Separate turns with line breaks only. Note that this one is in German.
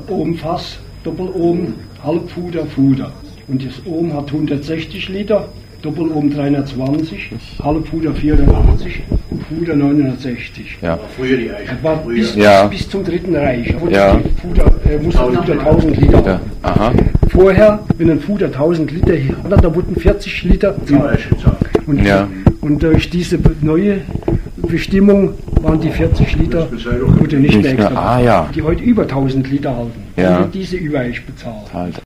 Ohmfass, Doppelohm, Halbfuder, Fuder. Und das Ohm hat 160 Liter, Doppelohm 320, Halbfuder 480, Fuder 960.
Ja.
Früher die Eiche.
Das war bis zum Dritten Reich. Aber
Ja.
Fuder, musste Fuder 1000 Liter haben.
Aha.
Vorher, wenn ein Fuder 1000 Liter hatte, da wurden 40 Liter
Eiche gezahlt.
und,
Ja.
und durch diese neue Bestimmung waren die 40 Liter wurde nicht mehr
Nicht mehr.
extra.
Ah, ja.
Die heute über 1000 Liter halten.
Ja.
Und diese Übereich bezahlt.
Halt.